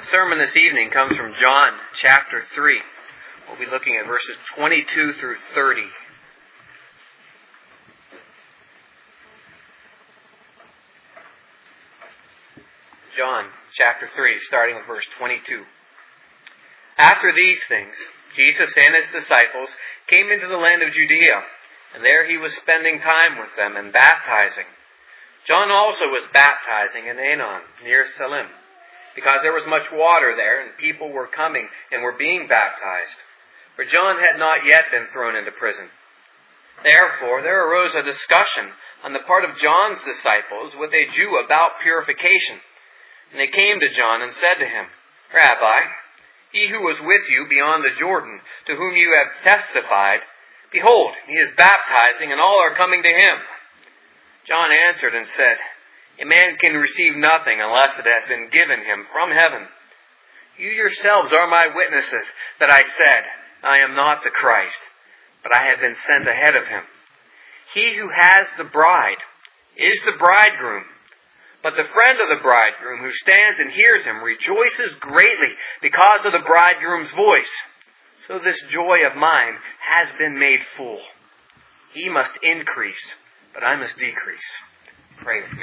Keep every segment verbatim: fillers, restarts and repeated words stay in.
sermon this evening comes from John chapter three. We'll be looking at verses twenty-two through thirty. John chapter three, starting with verse twenty-two. After these things, Jesus and his disciples came into the land of Judea, and there he was spending time with them and baptizing. John also was baptizing in Aenon, near Salim, because there was much water there, and people were coming and were being baptized. For John had not yet been thrown into prison. Therefore there arose a discussion on the part of John's disciples with a Jew about purification. And they came to John and said to him, Rabbi, he who was with you beyond the Jordan, to whom you have testified, behold, he is baptizing, and all are coming to him. John answered and said, A man can receive nothing unless it has been given him from heaven. You yourselves are my witnesses that I said, I am not the Christ, but I have been sent ahead of him. He who has the bride is the bridegroom. But the friend of the bridegroom who stands and hears him rejoices greatly because of the bridegroom's voice. So this joy of mine has been made full. He must increase, but I must decrease. Pray with me.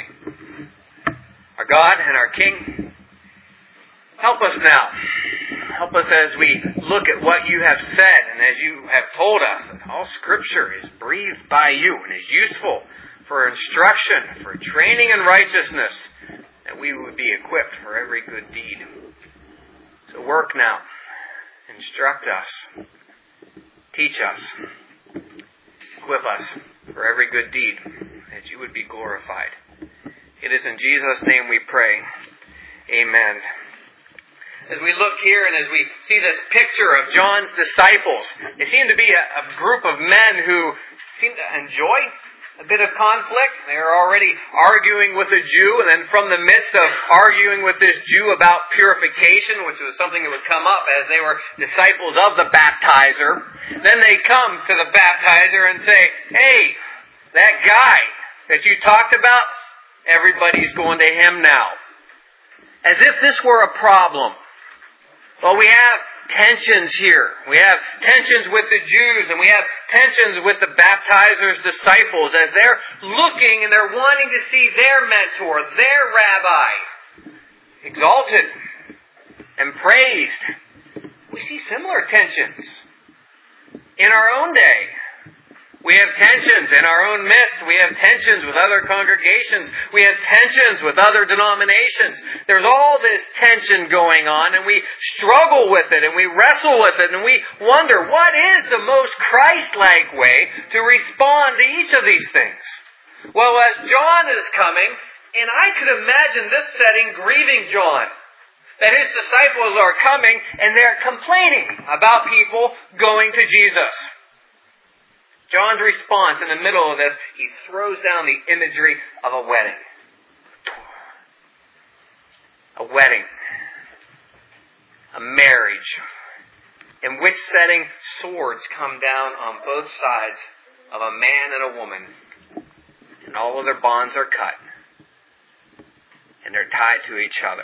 Our God and our King, help us now. Help us as we look at what you have said and as you have told us that all Scripture is breathed by you and is useful for instruction, for training in righteousness, that we would be equipped for every good deed. So work now. Instruct us. Teach us. Equip us for every good deed, that you would be glorified. It is in Jesus' name we pray. Amen. As we look here and as we see this picture of John's disciples, they seem to be a, a group of men who seem to enjoy a bit of conflict. They are already arguing with a Jew, and then from the midst of arguing with this Jew about purification, which was something that would come up as they were disciples of the baptizer, then they come to the baptizer and say, Hey, that guy that you talked about, everybody's going to him now. As if this were a problem. Well, we have tensions here. We have tensions with the Jews, and we have tensions with the baptizer's disciples as they're looking and they're wanting to see their mentor, their rabbi, exalted and praised. We see similar tensions in our own day. We have tensions in our own midst. We have tensions with other congregations. We have tensions with other denominations. There's all this tension going on, and we struggle with it, and we wrestle with it, and we wonder, what is the most Christ-like way to respond to each of these things? Well, as John is coming, and I could imagine this setting grieving John, that his disciples are coming, and they're complaining about people going to Jesus. John's response in the middle of this, he throws down the imagery of a wedding. A wedding. A marriage. In which setting swords come down on both sides of a man and a woman. And all of their bonds are cut. And they're tied to each other.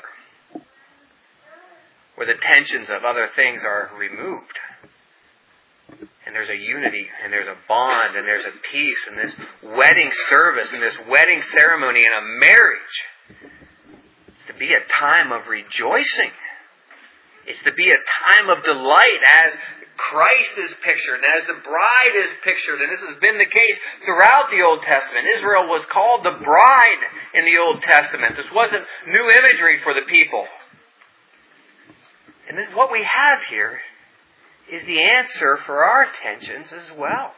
Where the tensions of other things are removed. And there's a unity, and there's a bond, and there's a peace, and this wedding service, and this wedding ceremony, and a marriage. It's to be a time of rejoicing. It's to be a time of delight as Christ is pictured, and as the bride is pictured. And this has been the case throughout the Old Testament. Israel was called the bride in the Old Testament. This wasn't new imagery for the people. And this, what we have here is the answer for our tensions as well.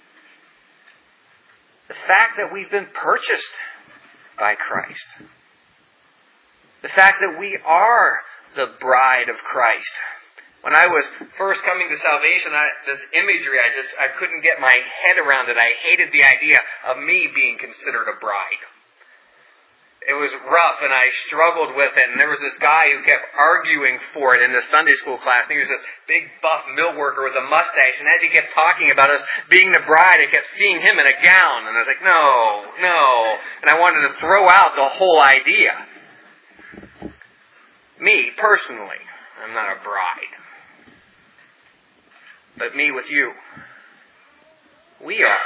The fact that we've been purchased by Christ. The fact that we are the bride of Christ. When I was first coming to salvation, I, this imagery, I just I couldn't get my head around it. I hated the idea of me being considered a bride. It was rough, and I struggled with it. And there was this guy who kept arguing for it in the Sunday school class. And he was this big, buff mill worker with a mustache. And as he kept talking about us being the bride, I kept seeing him in a gown. And I was like, no, no. And I wanted to throw out the whole idea. Me, personally, I'm not a bride. But me with you. We are.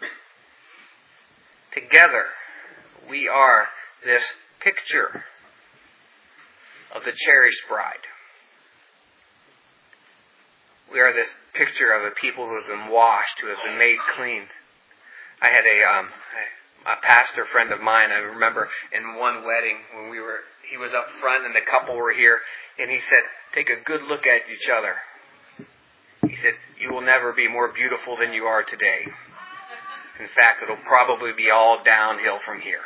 Together, we are this picture of the cherished bride. We are this picture of a people who have been washed, who have been made clean. I had a, um, a pastor friend of mine, I remember in one wedding when we were, he was up front and the couple were here, and he said, take a good look at each other. He said, you will never be more beautiful than you are today. In fact, it'll probably be all downhill from here.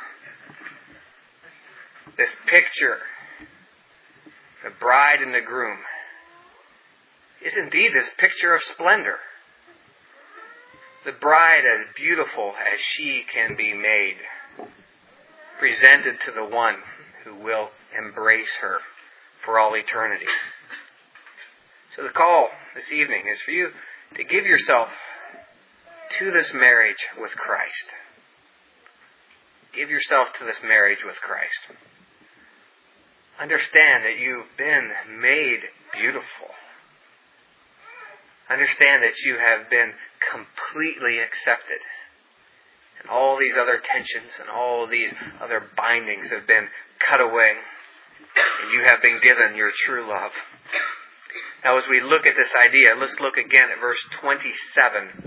This picture, the bride and the groom, is indeed this picture of splendor. The bride as beautiful as she can be made, presented to the one who will embrace her for all eternity. So the call this evening is for you to give yourself to this marriage with Christ. Give yourself to this marriage with Christ. Understand that you've been made beautiful. Understand that you have been completely accepted. And all these other tensions and all these other bindings have been cut away. And you have been given your true love. Now as we look at this idea, let's look again at verse twenty-seven.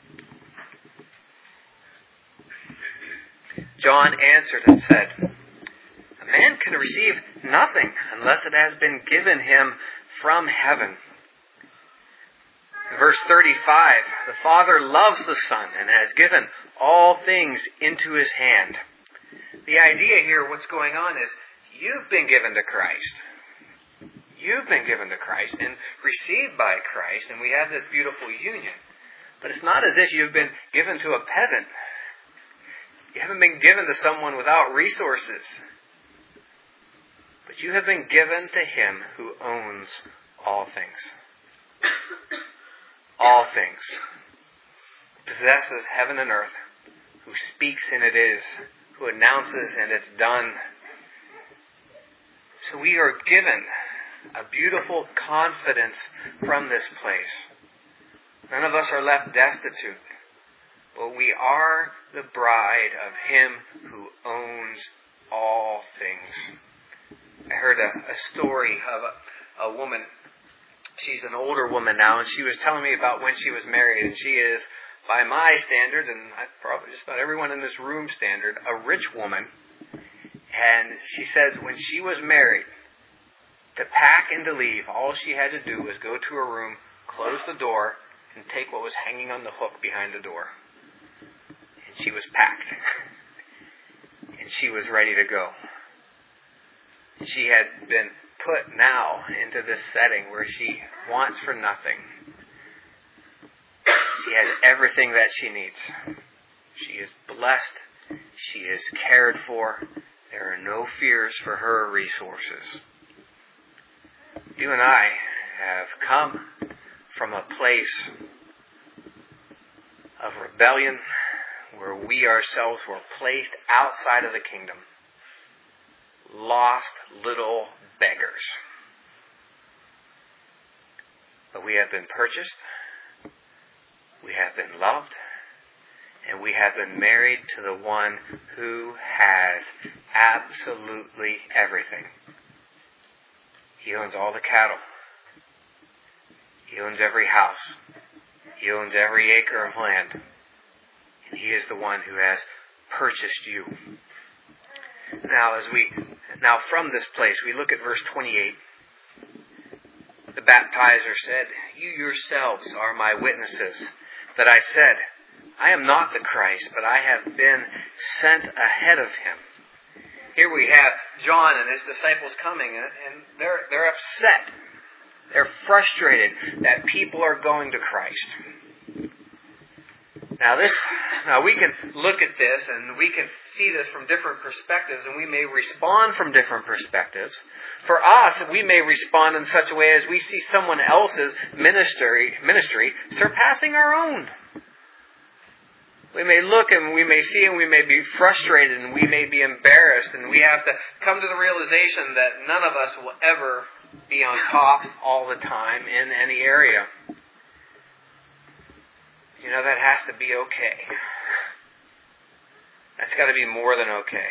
John answered and said, a man can receive nothing unless it has been given him from heaven. In verse thirty-five, the Father loves the Son and has given all things into his hand. The idea here, what's going on is, you've been given to Christ. You've been given to Christ and received by Christ, and we have this beautiful union. But it's not as if you've been given to a peasant. You haven't been given to someone without resources. But you have been given to Him who owns all things. All things. Possesses heaven and earth. Who speaks and it is. Who announces and it's done. So we are given a beautiful confidence from this place. None of us are left destitute. But we are the bride of Him who owns all things. I heard a, a story of a, a woman. She's an older woman now, and she was telling me about when she was married. And she is, by my standards, and I probably just about everyone in this room standard, a rich woman. And she says when she was married, to pack and to leave, all she had to do was go to her room, close the door, and take what was hanging on the hook behind the door. And she was packed. And she was ready to go. She had been put now into this setting where she wants for nothing. She has everything that she needs. She is blessed. She is cared for. There are no fears for her resources. You and I have come from a place of rebellion where we ourselves were placed outside of the kingdom. Lost little beggars. But we have been purchased. We have been loved. And we have been married to the one who has absolutely everything. He owns all the cattle. He owns every house. He owns every acre of land. And He is the one who has purchased you. Now, as we now from this place, we look at verse twenty-eight. The baptizer said, "You yourselves are my witnesses that I said, I am not the Christ, but I have been sent ahead of Him." Here we have John and his disciples coming, and they're they're upset. They're frustrated that people are going to Christ. Now this, now we can look at this and we can see this from different perspectives, and we may respond from different perspectives. For us, we may respond in such a way as we see someone else's ministry, ministry surpassing our own. We may look and we may see and we may be frustrated and we may be embarrassed, and we have to come to the realization that none of us will ever be on top all the time in any area. You know, that has to be okay. That's got to be more than okay.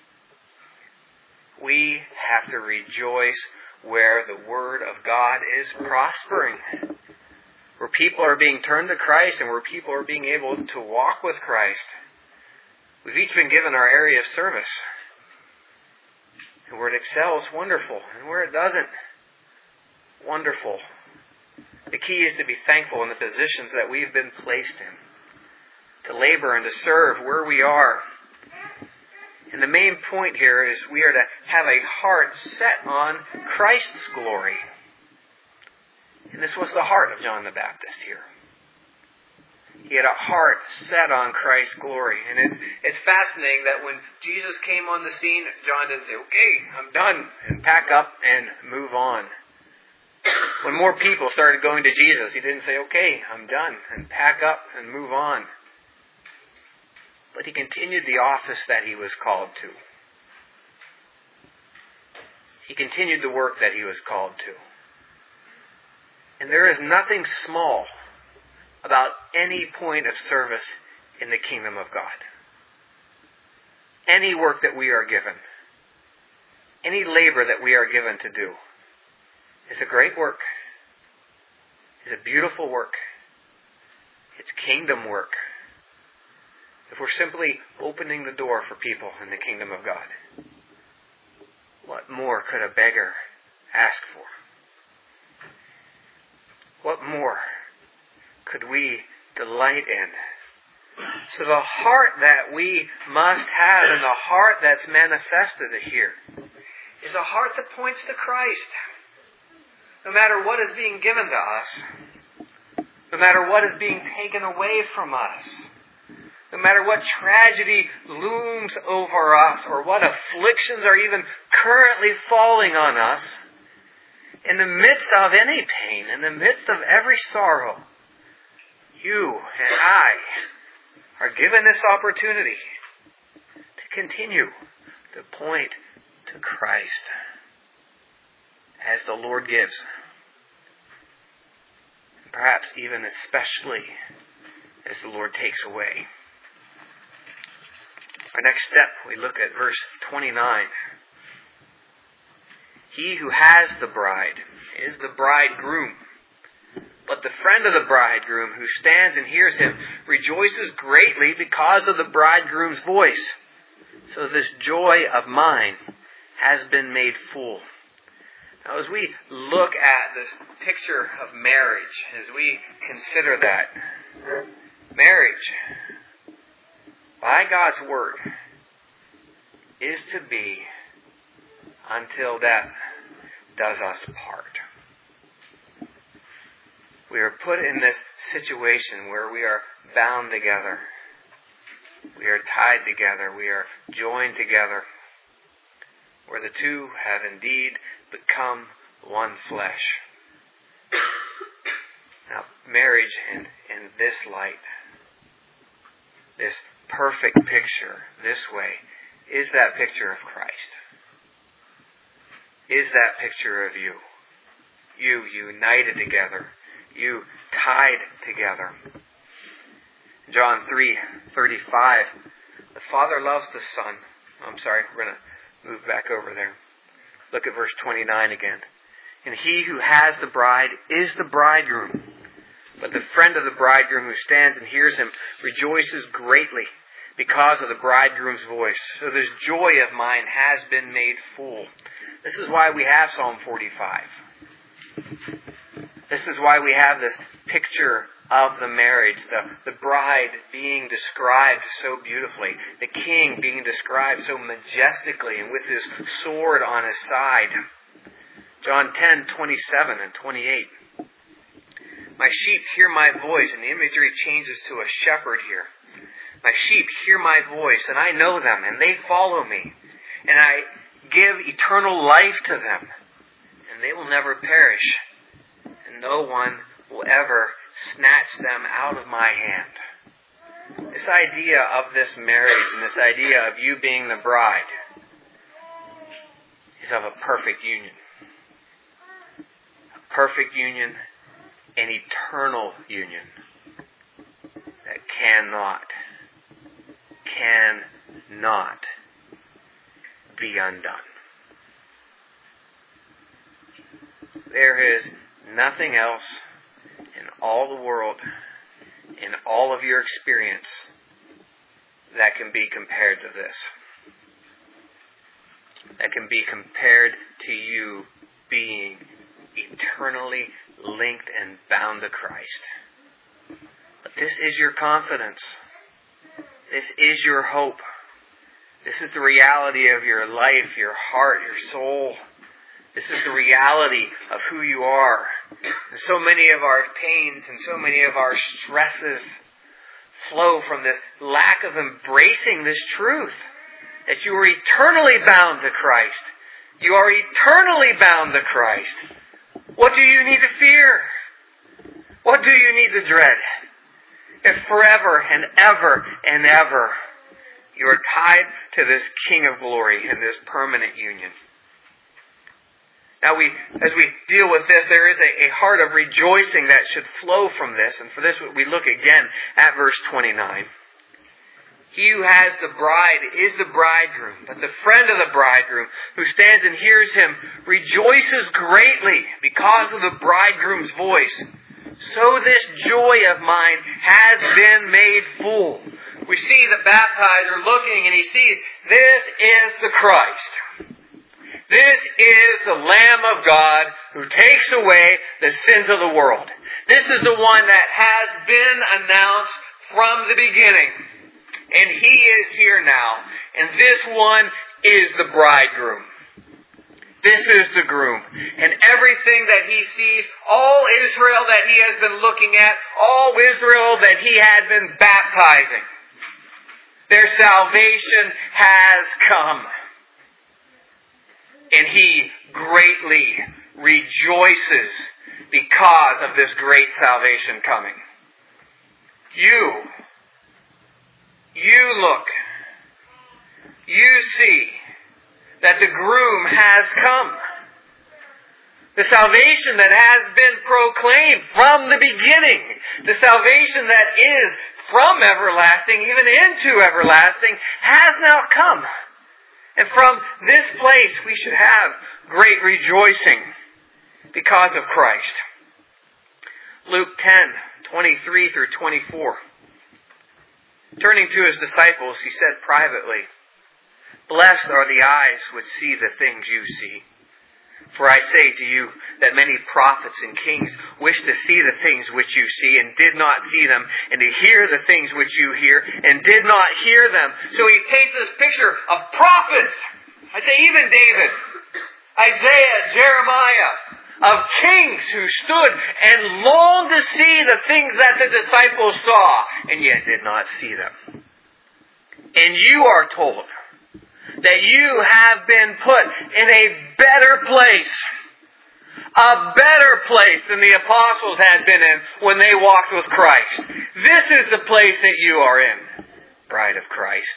We have to rejoice where the Word of God is prospering. Where people are being turned to Christ and where people are being able to walk with Christ. We've each been given our area of service. And where it excels, wonderful. And where it doesn't, wonderful. The key is to be thankful in the positions that we've been placed in. To labor and to serve where we are. And the main point here is we are to have a heart set on Christ's glory. And this was the heart of John the Baptist here. He had a heart set on Christ's glory. And it's, it's fascinating that when Jesus came on the scene, John didn't say, okay, I'm done, and pack up and move on. When more people started going to Jesus, he didn't say, okay, I'm done, and pack up and move on. But he continued the office that he was called to. He continued the work that he was called to. And there is nothing small about any point of service in the kingdom of God. Any work that we are given, any labor that we are given to do, is a great work. Is a beautiful work. It's kingdom work. If we're simply opening the door for people in the kingdom of God, what more could a beggar ask for? What more could we delight in? So the heart that we must have and the heart that's manifested here is a heart that points to Christ. No matter what is being given to us, no matter what is being taken away from us, no matter what tragedy looms over us or what afflictions are even currently falling on us, in the midst of any pain, in the midst of every sorrow, you and I are given this opportunity to continue to point to Christ as the Lord gives. And perhaps even especially as the Lord takes away. Our next step, we look at verse twenty-nine. He who has the bride is the bridegroom. But the friend of the bridegroom who stands and hears him rejoices greatly because of the bridegroom's voice. So this joy of mine has been made full. Now as we look at this picture of marriage, as we consider that, marriage, by God's word, is to be until death does us part. We are put in this situation where we are bound together. We are tied together. We are joined together. Where the two have indeed become one flesh. Now, marriage in, in this light, this perfect picture, this way, is that picture of Christ. Is that picture of you. You united together. You tied together. John three thirty-five. The Father loves the Son. I'm sorry, we're going to move back over there. Look at verse twenty-nine again. And he who has the bride is the bridegroom. But the friend of the bridegroom who stands and hears him rejoices greatly because of the bridegroom's voice. So this joy of mine has been made full. This is why we have Psalm forty-five. This is why we have this picture of the marriage, the, the bride being described so beautifully, the king being described so majestically and with his sword on his side. John ten twenty-seven and twenty-eight. My sheep hear my voice, and the imagery changes to a shepherd here. My sheep hear my voice, and I know them, and they follow me. And I give eternal life to them, and they will never perish. And no one will ever snatch them out of my hand. This idea of this marriage and this idea of you being the bride is of a perfect union. A perfect union, an eternal union that cannot, cannot be undone. There is nothing else in all the world, in all of your experience, that can be compared to this. That can be compared to you being eternally linked and bound to Christ. But this is your confidence. This is your hope. This is the reality of your life, your heart, your soul. This is the reality of who you are. And so many of our pains and so many of our stresses flow from this lack of embracing this truth. That you are eternally bound to Christ. You are eternally bound to Christ. What do you need to fear? What do you need to dread? If forever and ever and ever you are tied to this King of Glory in this permanent union. Now, we, as we deal with this, there is a, a heart of rejoicing that should flow from this. And for this, we look again at verse twenty-nine. He who has the bride is the bridegroom, but the friend of the bridegroom who stands and hears him rejoices greatly because of the bridegroom's voice. So this joy of mine has been made full. We see the baptizer looking and he sees, this is the Christ. This is the Lamb of God who takes away the sins of the world. This is the one that has been announced from the beginning. And He is here now. And this one is the bridegroom. This is the groom. And everything that He sees, all Israel that He has been looking at, all Israel that He had been baptizing, their salvation has come. And He greatly rejoices because of this great salvation coming. You, you look, you see that the groom has come. The salvation that has been proclaimed from the beginning, the salvation that is from everlasting even into everlasting, has now come. And from this place we should have great rejoicing because of Christ. Luke ten, twenty-three through twenty-four. Turning to His disciples, He said privately, "Blessed are the eyes which see the things you see. For I say to you that many prophets and kings wished to see the things which you see and did not see them, and to hear the things which you hear and did not hear them." So He paints this picture of prophets. I say even David, Isaiah, Jeremiah, of kings who stood and longed to see the things that the disciples saw and yet did not see them. And you are told that you have been put in a better place. A better place than the apostles had been in when they walked with Christ. This is the place that you are in, bride of Christ.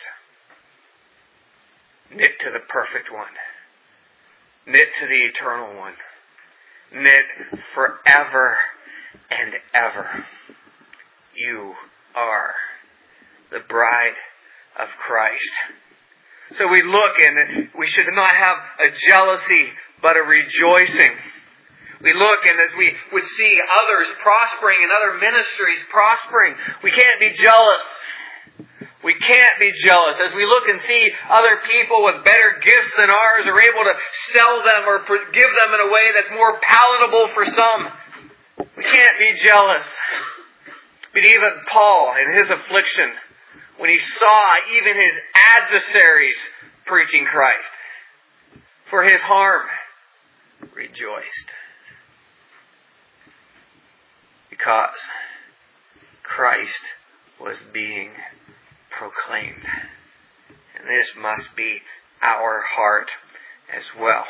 Knit to the perfect one. Knit to the eternal one. Knit forever and ever. You are the bride of Christ. So we look and we should not have a jealousy, but a rejoicing. We look and as we would see others prospering and other ministries prospering, we can't be jealous. We can't be jealous. As we look and see other people with better gifts than ours are able to sell them or give them in a way that's more palatable for some, we can't be jealous. But even Paul in his affliction, when he saw even his adversaries preaching Christ, for his harm, rejoiced. Because Christ was being proclaimed. And this must be our heart as well.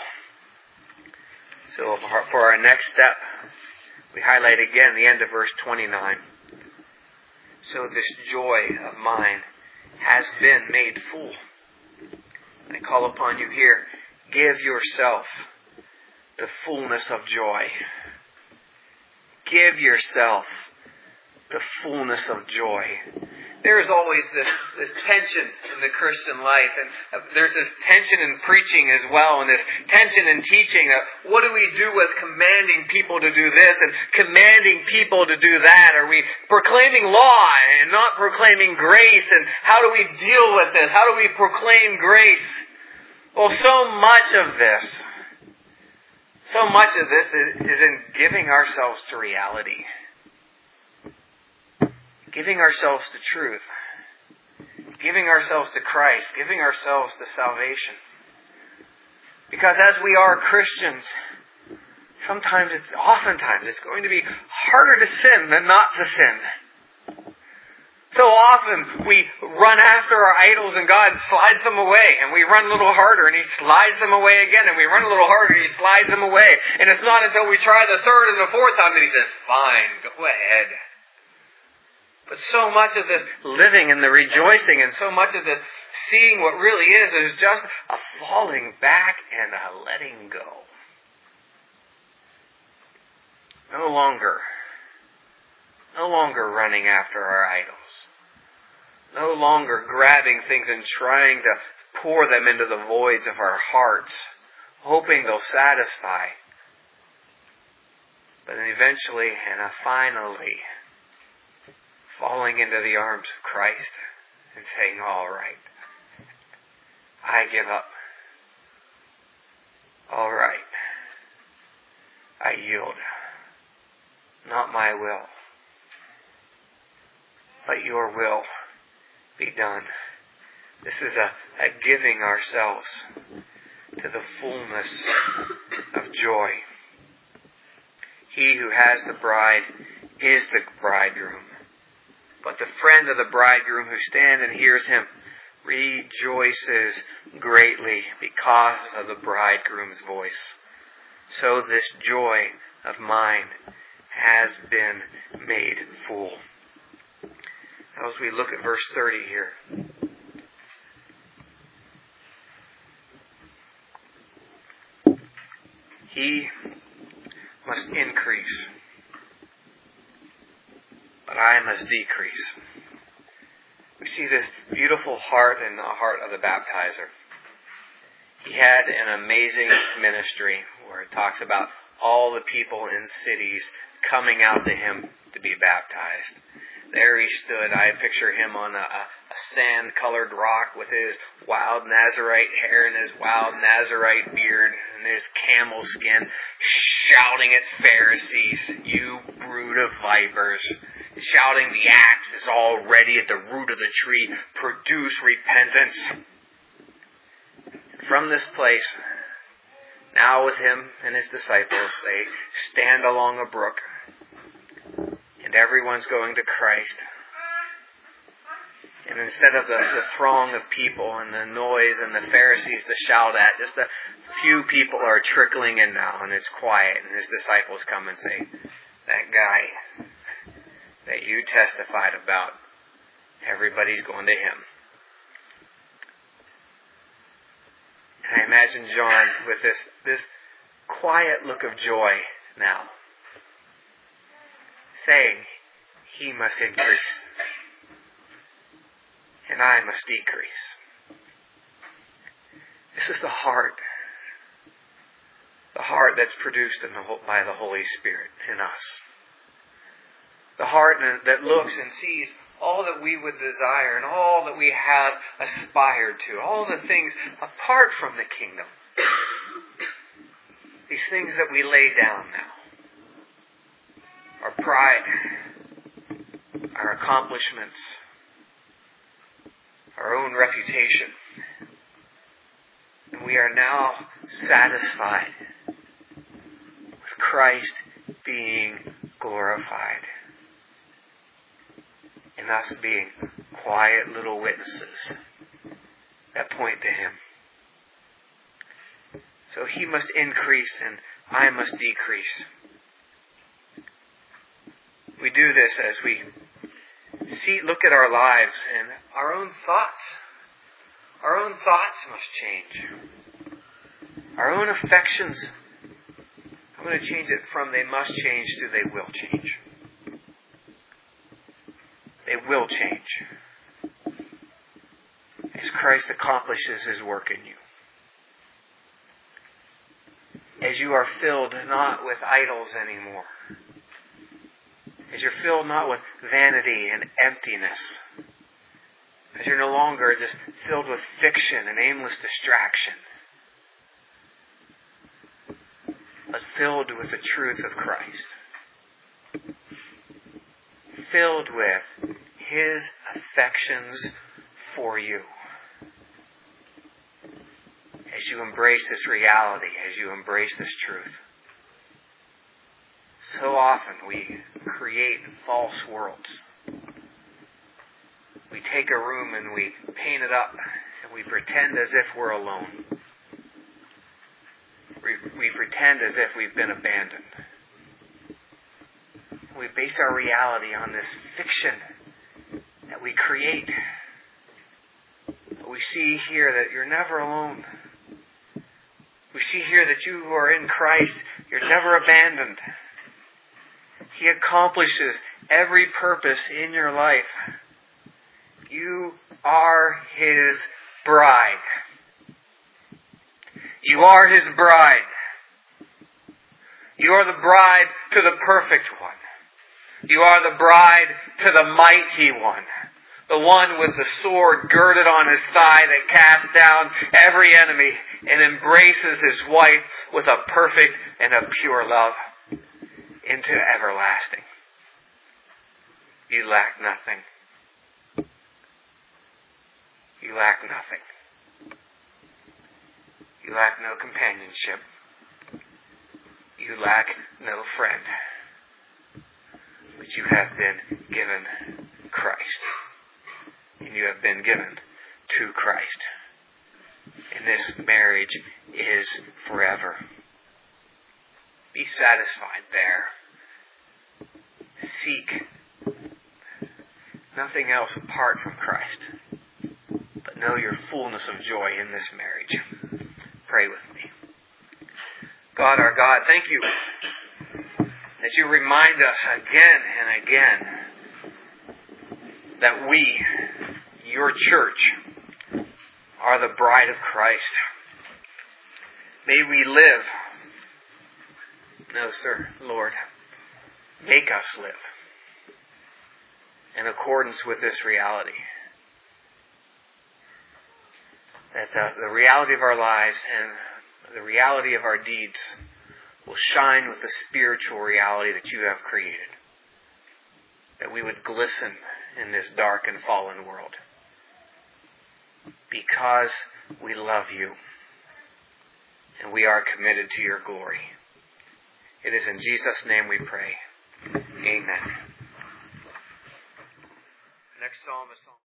So for our next step, we highlight again the end of verse twenty-nine. So this joy of mine has been made full. I call upon you here, give yourself the fullness of joy. Give yourself the fullness of joy. There is always this, this tension in the Christian life, and there's this tension in preaching as well, and this tension in teaching. Of what do we do with commanding people to do this and commanding people to do that? Are we proclaiming law and not proclaiming grace? And how do we deal with this? How do we proclaim grace? Well, so much of this, so much of this is, is in giving ourselves to reality. Giving ourselves to truth. Giving ourselves to Christ. Giving ourselves to salvation. Because as we are Christians, sometimes it's, oftentimes it's going to be harder to sin than not to sin. So often we run after our idols and God slides them away, and we run a little harder and He slides them away again, and we run a little harder and He slides them away. And it's not until we try the third and the fourth time that He says, fine, go ahead. But so much of this living and the rejoicing and so much of this seeing what really is is just a falling back and a letting go. No longer, no longer running after our idols. No longer grabbing things and trying to pour them into the voids of our hearts, hoping they'll satisfy. But then eventually and finally, falling into the arms of Christ and saying, all right, I give up. All right, I yield. Not my will, but your will be done. This is a, a giving ourselves to the fullness of joy. He who has the bride is the bridegroom. But the friend of the bridegroom who stands and hears him rejoices greatly because of the bridegroom's voice. So this joy of mine has been made full. Now as we look at verse thirty here. He must increase, but I must decrease. We see this beautiful heart in the heart of the baptizer. He had an amazing ministry where it talks about all the people in cities coming out to him to be baptized. There he stood. I picture him on a, a sand-colored rock with his wild Nazarite hair and his wild Nazarite beard and his camel skin, shouting at Pharisees, "You brood of vipers," shouting, "The axe is already at the root of the tree. Produce repentance." From this place, now with him and his disciples, they stand along a brook. And everyone's going to Christ. And instead of the, the throng of people and the noise and the Pharisees to shout at, just a few people are trickling in now, and it's quiet. And his disciples come and say, "That guy that you testified about, everybody's going to him." And I imagine John with this, this quiet look of joy now, saying, he must increase, and I must decrease. This is the heart, the heart that's produced in the, by the Holy Spirit in us. The heart that looks and sees all that we would desire and all that we have aspired to, all the things apart from the kingdom. These things that we lay down now. Our pride, our accomplishments, our own reputation. And we are now satisfied with Christ being glorified. And us being quiet little witnesses that point to Him. So He must increase and I must decrease. We do this as we see, look at our lives and our own thoughts. Our own thoughts must change. Our own affections, I'm going to change it from they must change to they will change. They will change as Christ accomplishes His work in you. As you are filled not with idols anymore. As you're filled not with vanity and emptiness. As you're no longer just filled with fiction and aimless distraction. But filled with the truth of Christ. Filled with His affections for you. As you embrace this reality, as you embrace this truth. So often we create false worlds. We take a room and we paint it up and we pretend as if we're alone. We, we pretend as if we've been abandoned. We base our reality on this fiction that we create. But we see here that you're never alone. We see here that you who are in Christ, you're never abandoned. He accomplishes every purpose in your life. You are His bride. You are His bride. You are the bride to the perfect one. You are the bride to the mighty one. The one with the sword girded on his thigh that casts down every enemy and embraces his wife with a perfect and a pure love into everlasting. You lack nothing. You lack nothing. You lack no companionship. You lack no friend. But you have been given Christ. And you have been given to Christ. And this marriage is forever. Be satisfied there. Seek nothing else apart from Christ. But know your fullness of joy in this marriage. Pray with me. God, our God, thank you that you remind us again and again that we, your church, are the bride of Christ. May we live. No, sir, Lord, make us live in accordance with this reality. That the, the reality of our lives and the reality of our deeds will shine with the spiritual reality that you have created. That we would glisten in this dark and fallen world. Because we love you. And we are committed to your glory. It is in Jesus' name we pray. Amen. Next psalm is Psalm